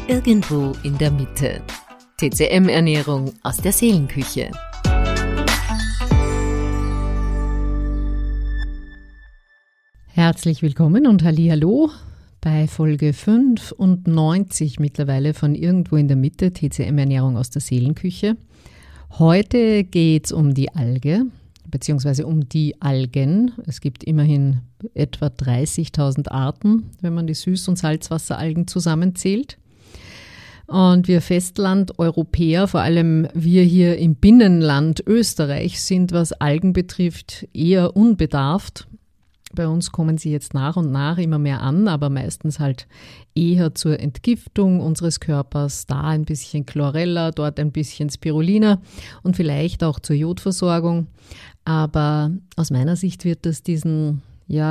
Irgendwo in der Mitte. TCM-Ernährung aus der Seelenküche. Herzlich willkommen und Hallihallo bei Folge 95 mittlerweile von Irgendwo in der Mitte, TCM-Ernährung aus der Seelenküche. Heute geht es um die Alge, beziehungsweise um die Algen. Es gibt immerhin etwa 30.000 Arten, wenn man die Süß- und Salzwasseralgen zusammenzählt. Und wir Festland-Europäer, vor allem wir hier im Binnenland Österreich, sind, was Algen betrifft, eher unbedarft. Bei uns kommen sie jetzt nach und nach immer mehr an, aber meistens halt eher zur Entgiftung unseres Körpers. Da ein bisschen Chlorella, dort ein bisschen Spirulina und vielleicht auch zur Jodversorgung. Aber aus meiner Sicht wird das diesen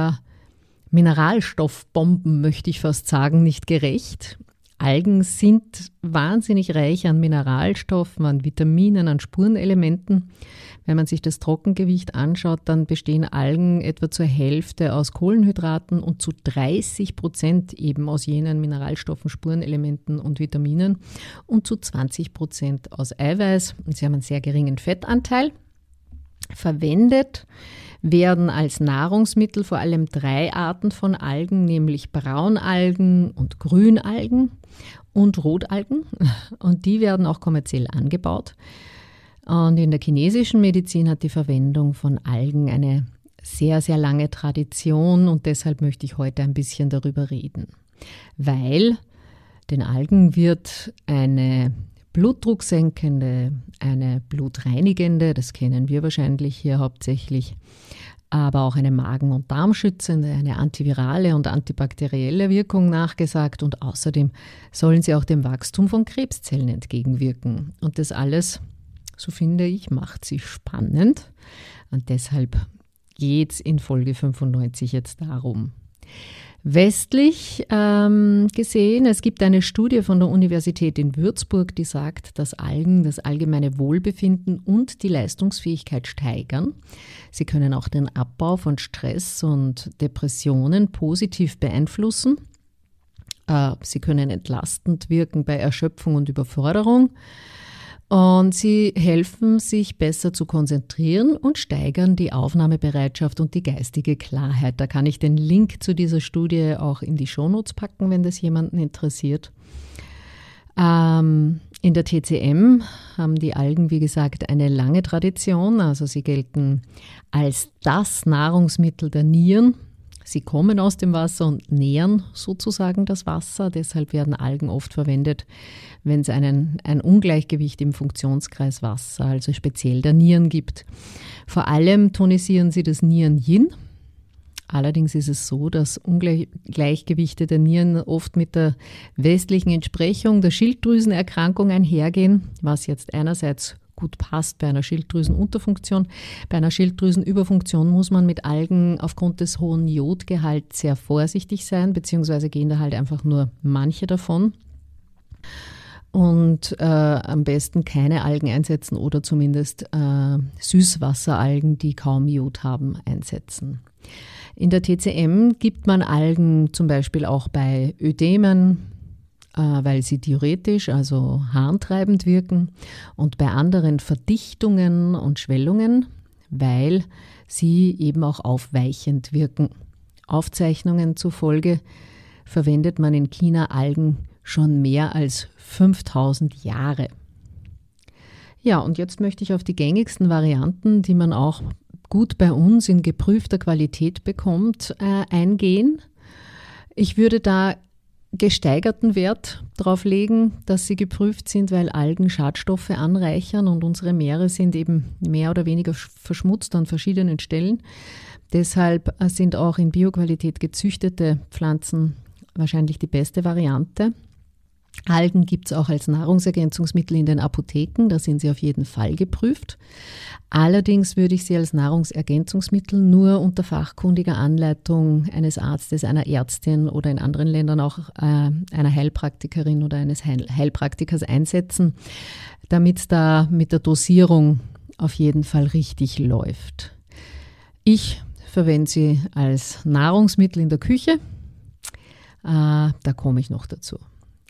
Mineralstoffbomben, möchte ich fast sagen, nicht gerecht. Algen sind wahnsinnig reich an Mineralstoffen, an Vitaminen, an Spurenelementen. Wenn man sich das Trockengewicht anschaut, dann bestehen Algen etwa zur Hälfte aus Kohlenhydraten und zu 30% eben aus jenen Mineralstoffen, Spurenelementen und Vitaminen und zu 20% aus Eiweiß. Und sie haben einen sehr geringen Fettanteil. Verwendet werden als Nahrungsmittel vor allem 3 Arten von Algen, nämlich Braunalgen und Grünalgen und Rotalgen. Und die werden auch kommerziell angebaut. Und in der chinesischen Medizin hat die Verwendung von Algen eine sehr, sehr lange Tradition und deshalb möchte ich heute ein bisschen darüber reden. Weil den Algen wird eine blutdrucksenkende, eine blutreinigende, das kennen wir wahrscheinlich hier hauptsächlich, aber auch eine Magen- und Darmschützende, eine antivirale und antibakterielle Wirkung nachgesagt und außerdem sollen sie auch dem Wachstum von Krebszellen entgegenwirken. Und das alles, so finde ich, macht sie spannend und deshalb geht es in Folge 95 jetzt darum. Westlich gesehen, es gibt eine Studie von der Universität in Würzburg, die sagt, dass Algen das allgemeine Wohlbefinden und die Leistungsfähigkeit steigern. Sie können auch den Abbau von Stress und Depressionen positiv beeinflussen. Sie können entlastend wirken bei Erschöpfung und Überforderung. Und sie helfen, sich besser zu konzentrieren und steigern die Aufnahmebereitschaft und die geistige Klarheit. Da kann ich den Link zu dieser Studie auch in die Shownotes packen, wenn das jemanden interessiert. In der TCM haben die Algen, wie gesagt, eine lange Tradition. Also sie gelten als das Nahrungsmittel der Nieren. Sie kommen aus dem Wasser und nähren sozusagen das Wasser. Deshalb werden Algen oft verwendet, wenn es ein Ungleichgewicht im Funktionskreis Wasser, also speziell der Nieren, gibt. Vor allem tonisieren sie das Nieren-Yin. Allerdings ist es so, dass Ungleichgewichte der Nieren oft mit der westlichen Entsprechung der Schilddrüsenerkrankung einhergehen, was jetzt einerseits gut passt bei einer Schilddrüsenunterfunktion. Bei einer Schilddrüsenüberfunktion muss man mit Algen aufgrund des hohen Jodgehalts sehr vorsichtig sein, beziehungsweise gehen da halt einfach nur manche davon. Und am besten keine Algen einsetzen oder zumindest Süßwasseralgen, die kaum Jod haben, einsetzen. In der TCM gibt man Algen zum Beispiel auch bei Ödemen, weil sie diuretisch, also harntreibend wirken, und bei anderen Verdichtungen und Schwellungen, weil sie eben auch aufweichend wirken. Aufzeichnungen zufolge verwendet man in China Algen schon mehr als 5000 Jahre. Ja, und jetzt möchte ich auf die gängigsten Varianten, die man auch gut bei uns in geprüfter Qualität bekommt, eingehen. Ich würde da gesteigerten Wert darauf legen, dass sie geprüft sind, weil Algen Schadstoffe anreichern und unsere Meere sind eben mehr oder weniger verschmutzt an verschiedenen Stellen. Deshalb sind auch in Bioqualität gezüchtete Pflanzen wahrscheinlich die beste Variante. Algen gibt es auch als Nahrungsergänzungsmittel in den Apotheken, da sind sie auf jeden Fall geprüft. Allerdings würde ich sie als Nahrungsergänzungsmittel nur unter fachkundiger Anleitung eines Arztes, einer Ärztin oder in anderen Ländern auch einer Heilpraktikerin oder eines Heilpraktikers einsetzen, damit es da mit der Dosierung auf jeden Fall richtig läuft. Ich verwende sie als Nahrungsmittel in der Küche. Da komme ich noch dazu.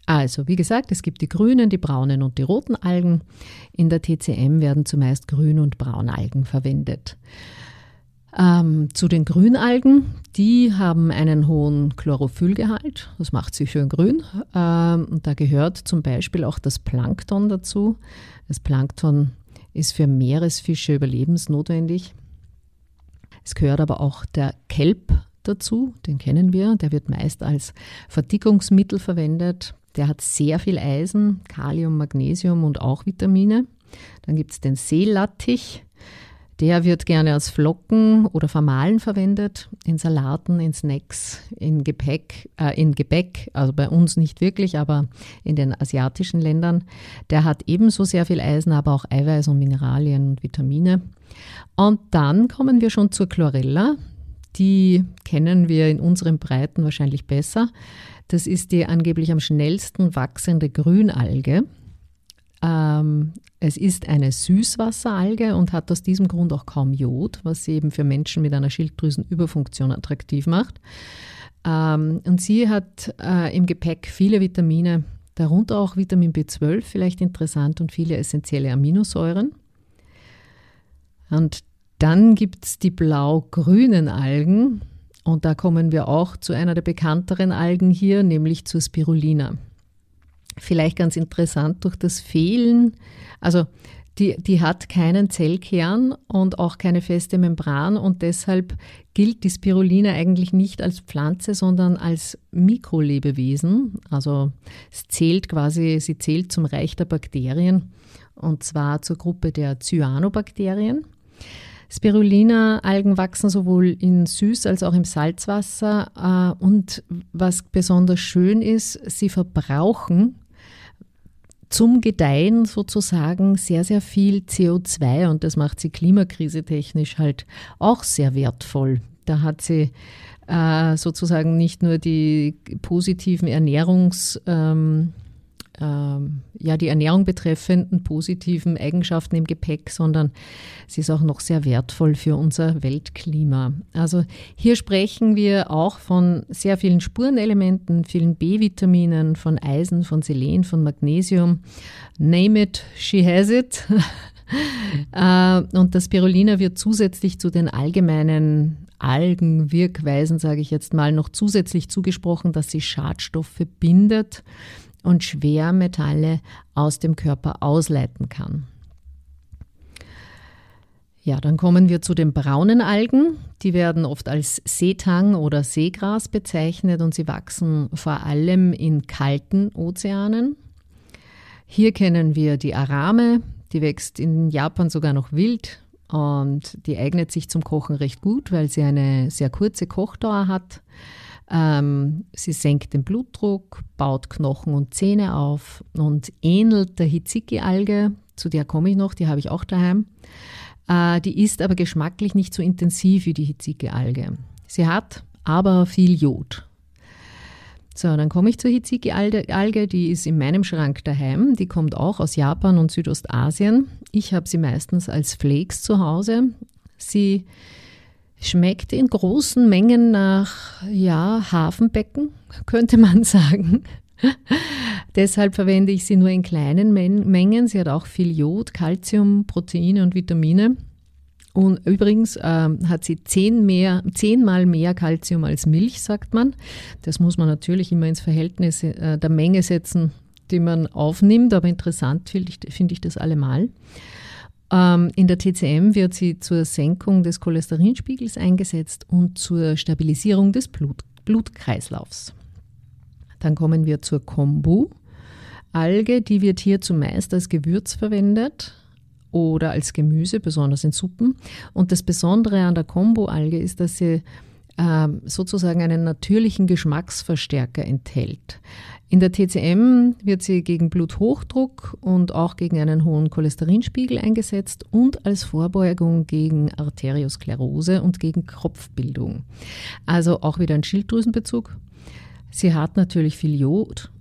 Also, wie gesagt, es gibt die grünen, die braunen und die roten Algen. In der TCM werden zumeist Grün- und Braunalgen verwendet. Zu den Grünalgen, die haben einen hohen Chlorophyllgehalt, das macht sie schön grün. Und da gehört zum Beispiel auch das Plankton dazu. Das Plankton ist für Meeresfische überlebensnotwendig. Es gehört aber auch der Kelp dazu, den kennen wir, der wird meist als Verdickungsmittel verwendet. Der hat sehr viel Eisen, Kalium, Magnesium und auch Vitamine. Dann gibt es den Seelattich. Der wird gerne als Flocken oder vermahlen verwendet, in Salaten, in Snacks, in Gebäck, also bei uns nicht wirklich, aber in den asiatischen Ländern. Der hat ebenso sehr viel Eisen, aber auch Eiweiß und Mineralien und Vitamine. Und dann kommen wir schon zur Chlorella. Die kennen wir in unseren Breiten wahrscheinlich besser. Das ist die angeblich am schnellsten wachsende Grünalge. Es ist eine Süßwasseralge und hat aus diesem Grund auch kaum Jod, was sie eben für Menschen mit einer Schilddrüsenüberfunktion attraktiv macht. Und sie hat im Gepäck viele Vitamine, darunter auch Vitamin B12, vielleicht interessant, und viele essentielle Aminosäuren. Und dann gibt es die blau-grünen Algen und da kommen wir auch zu einer der bekannteren Algen hier, nämlich zur Spirulina. Vielleicht ganz interessant, durch das Fehlen, also die hat keinen Zellkern und auch keine feste Membran und deshalb gilt die Spirulina eigentlich nicht als Pflanze, sondern als Mikrolebewesen. Also sie zählt zum Reich der Bakterien und zwar zur Gruppe der Cyanobakterien. Spirulina-Algen wachsen sowohl in Süß- als auch im Salzwasser und was besonders schön ist, sie verbrauchen zum Gedeihen sozusagen sehr, sehr viel CO2 und das macht sie klimakrisetechnisch halt auch sehr wertvoll. Da hat sie sozusagen nicht nur die positiven die Ernährung betreffenden positiven Eigenschaften im Gepäck, sondern sie ist auch noch sehr wertvoll für unser Weltklima. Also hier sprechen wir auch von sehr vielen Spurenelementen, vielen B-Vitaminen, von Eisen, von Selen, von Magnesium. Name it, she has it. Und das Spirulina wird zusätzlich zu den allgemeinen Algenwirkweisen, sage ich jetzt mal, noch zusätzlich zugesprochen, dass sie Schadstoffe bindet und Schwermetalle aus dem Körper ausleiten kann. Ja, dann kommen wir zu den braunen Algen. Die werden oft als Seetang oder Seegras bezeichnet und sie wachsen vor allem in kalten Ozeanen. Hier kennen wir die Arame, die wächst in Japan sogar noch wild und die eignet sich zum Kochen recht gut, weil sie eine sehr kurze Kochdauer hat. Sie senkt den Blutdruck, baut Knochen und Zähne auf und ähnelt der Hitziki-Alge, zu der komme ich noch, die habe ich auch daheim. Die ist aber geschmacklich nicht so intensiv wie die Hitziki-Alge. Sie hat aber viel Jod. So, dann komme ich zur Hitziki-Alge, die ist in meinem Schrank daheim. Die kommt auch aus Japan und Südostasien. Ich habe sie meistens als Flakes zu Hause. Sie schmeckt in großen Mengen nach Hafenbecken, könnte man sagen. Deshalb verwende ich sie nur in kleinen Mengen. Sie hat auch viel Jod, Calcium, Proteine und Vitamine. Und übrigens hat sie 10-mal mehr Calcium als Milch, sagt man. Das muss man natürlich immer ins Verhältnis der Menge setzen, die man aufnimmt. Aber interessant finde ich das allemal. In der TCM wird sie zur Senkung des Cholesterinspiegels eingesetzt und zur Stabilisierung des Blutkreislaufs. Dann kommen wir zur Kombu-Alge, die wird hier zumeist als Gewürz verwendet oder als Gemüse, besonders in Suppen. Und das Besondere an der Kombu-Alge ist, dass sie sozusagen einen natürlichen Geschmacksverstärker enthält. In der TCM wird sie gegen Bluthochdruck und auch gegen einen hohen Cholesterinspiegel eingesetzt und als Vorbeugung gegen Arteriosklerose und gegen Kopfbildung. Also auch wieder ein Schilddrüsenbezug. Sie hat natürlich viel Jod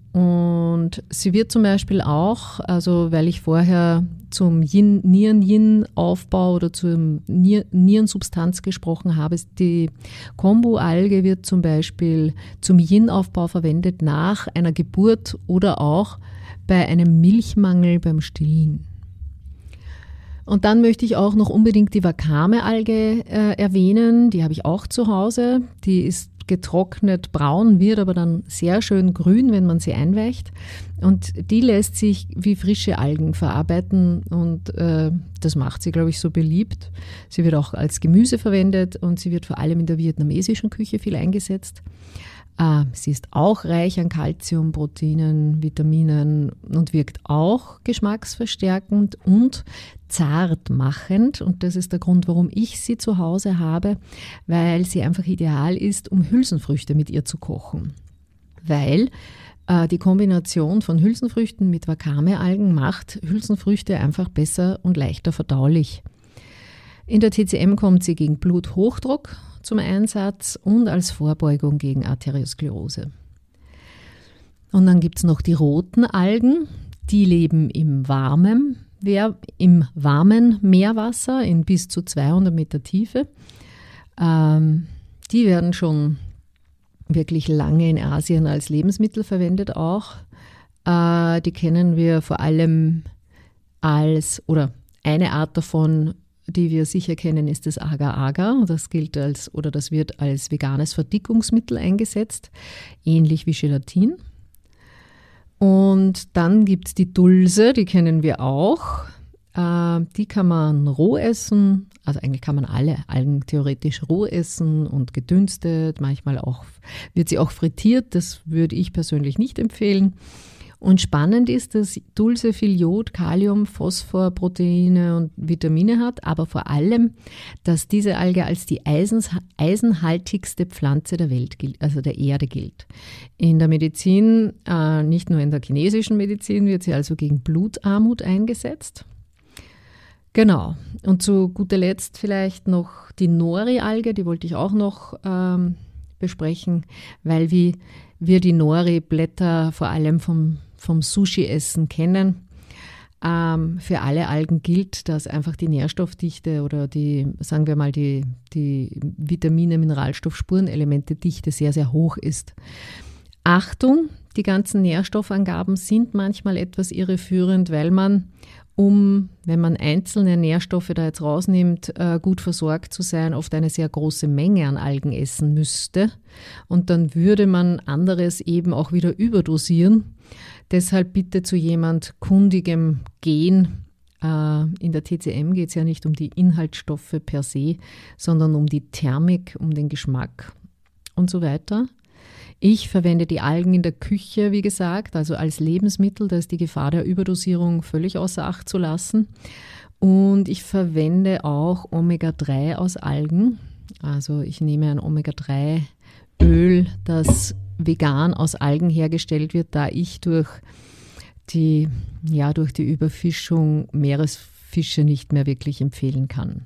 Und sie wird zum Beispiel auch, also weil ich vorher zum Nieren-Yin-Aufbau oder zum Nierensubstanz gesprochen habe, die Kombu-Alge wird zum Beispiel zum Yin-Aufbau verwendet nach einer Geburt oder auch bei einem Milchmangel beim Stillen. Und dann möchte ich auch noch unbedingt die Wakame-Alge erwähnen. Die habe ich auch zu Hause. Die ist getrocknet braun, wird aber dann sehr schön grün, wenn man sie einweicht. Und die lässt sich wie frische Algen verarbeiten und das macht sie, glaube ich, so beliebt. Sie wird auch als Gemüse verwendet und sie wird vor allem in der vietnamesischen Küche viel eingesetzt. Sie ist auch reich an Kalzium, Proteinen, Vitaminen und wirkt auch geschmacksverstärkend und zartmachend. Und das ist der Grund, warum ich sie zu Hause habe, weil sie einfach ideal ist, um Hülsenfrüchte mit ihr zu kochen. Weil die Kombination von Hülsenfrüchten mit Wakame-Algen macht Hülsenfrüchte einfach besser und leichter verdaulich. In der TCM kommt sie gegen Bluthochdruck zum Einsatz und als Vorbeugung gegen Arteriosklerose. Und dann gibt es noch die roten Algen, die leben im warmen Meerwasser in bis zu 200 Meter Tiefe. Die werden schon wirklich lange in Asien als Lebensmittel verwendet auch. Die kennen wir vor allem oder eine Art davon, die wir sicher kennen, ist das Agar-Agar. Das wird als veganes Verdickungsmittel eingesetzt, ähnlich wie Gelatin. Und dann gibt es die Dulse, die kennen wir auch. Die kann man roh essen, also eigentlich kann man alle Algen theoretisch roh essen und gedünstet, manchmal wird sie auch frittiert, das würde ich persönlich nicht empfehlen. Und spannend ist, dass Dulse viel Jod, Kalium, Phosphor, Proteine und Vitamine hat, aber vor allem, dass diese Alge als die eisenhaltigste Pflanze der Welt gilt, also der Erde gilt. In der Medizin, nicht nur in der chinesischen Medizin, wird sie also gegen Blutarmut eingesetzt. Genau. Und zu guter Letzt vielleicht noch die Nori-Alge, die wollte ich auch noch besprechen, weil wir die Nori-Blätter vor allem vom Sushi-Essen kennen. Für alle Algen gilt, dass einfach die Nährstoffdichte oder die Vitamine, Mineralstoff, Spurenelemente-Dichte sehr, sehr hoch ist. Achtung, die ganzen Nährstoffangaben sind manchmal etwas irreführend, weil man, wenn man einzelne Nährstoffe da jetzt rausnimmt, gut versorgt zu sein, oft eine sehr große Menge an Algen essen müsste. Und dann würde man anderes eben auch wieder überdosieren. Deshalb bitte zu jemand Kundigem gehen. In der TCM geht es ja nicht um die Inhaltsstoffe per se, sondern um die Thermik, um den Geschmack und so weiter. Ich verwende die Algen in der Küche, wie gesagt, also als Lebensmittel. Da ist die Gefahr der Überdosierung völlig außer Acht zu lassen. Und ich verwende auch Omega-3 aus Algen. Also ich nehme ein Omega-3-Öl, das vegan aus Algen hergestellt wird, da ich durch die Überfischung Meeresfische nicht mehr wirklich empfehlen kann.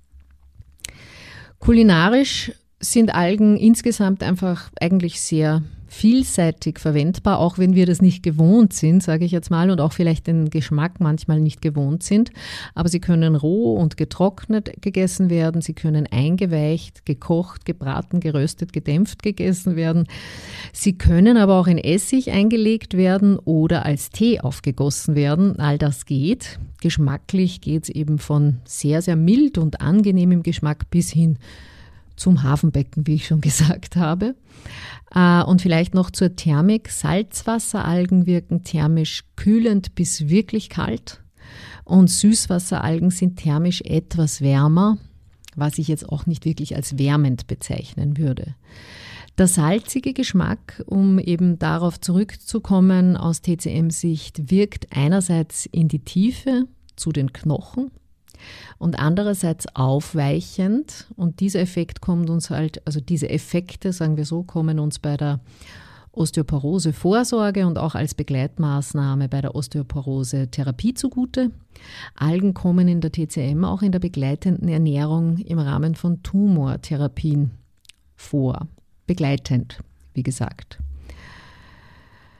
Kulinarisch sind Algen insgesamt einfach eigentlich sehr vielseitig verwendbar, auch wenn wir das nicht gewohnt sind, sage ich jetzt mal, und auch vielleicht den Geschmack manchmal nicht gewohnt sind. Aber sie können roh und getrocknet gegessen werden, sie können eingeweicht, gekocht, gebraten, geröstet, gedämpft gegessen werden. Sie können aber auch in Essig eingelegt werden oder als Tee aufgegossen werden. All das geht. Geschmacklich geht es eben von sehr, sehr mild und angenehmem Geschmack bis hin zum Hafenbecken, wie ich schon gesagt habe. Und vielleicht noch zur Thermik. Salzwasseralgen wirken thermisch kühlend bis wirklich kalt und Süßwasseralgen sind thermisch etwas wärmer, was ich jetzt auch nicht wirklich als wärmend bezeichnen würde. Der salzige Geschmack, um eben darauf zurückzukommen aus TCM-Sicht, wirkt einerseits in die Tiefe zu den Knochen und andererseits aufweichend, und dieser Effekt kommt uns diese Effekte, sagen wir so, kommen uns bei der Osteoporose-Vorsorge und auch als Begleitmaßnahme bei der Osteoporose-Therapie zugute. Algen kommen in der TCM auch in der begleitenden Ernährung im Rahmen von Tumortherapien vor. Begleitend, wie gesagt.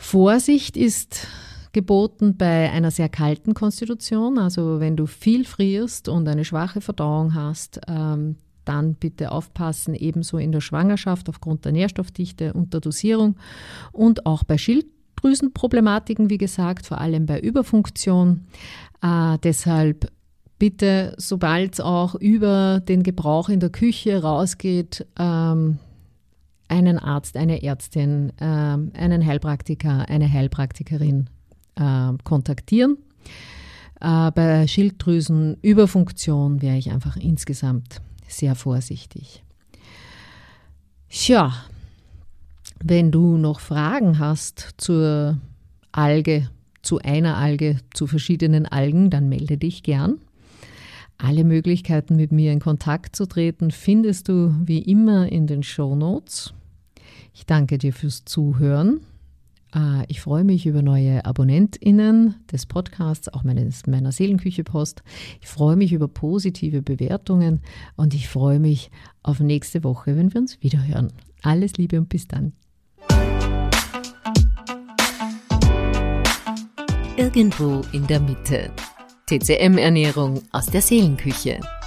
Vorsicht ist geboten bei einer sehr kalten Konstitution. Also wenn du viel frierst und eine schwache Verdauung hast, dann bitte aufpassen, ebenso in der Schwangerschaft aufgrund der Nährstoffdichte und der Dosierung und auch bei Schilddrüsenproblematiken, wie gesagt, vor allem bei Überfunktion. Deshalb bitte, sobald es auch über den Gebrauch in der Küche rausgeht, einen Arzt, eine Ärztin, einen Heilpraktiker, eine Heilpraktikerin kontaktieren. Bei Schilddrüsenüberfunktion wäre ich einfach insgesamt sehr vorsichtig. Tja, wenn du noch Fragen hast zur Alge, zu einer Alge, zu verschiedenen Algen, dann melde dich gern. Alle Möglichkeiten, mit mir in Kontakt zu treten, findest du wie immer in den Shownotes. Ich danke dir fürs Zuhören. Ich freue mich über neue AbonnentInnen des Podcasts, auch meiner Seelenküche-Post. Ich freue mich über positive Bewertungen und ich freue mich auf nächste Woche, wenn wir uns wieder hören. Alles Liebe und bis dann. Irgendwo in der Mitte. TCM-Ernährung aus der Seelenküche.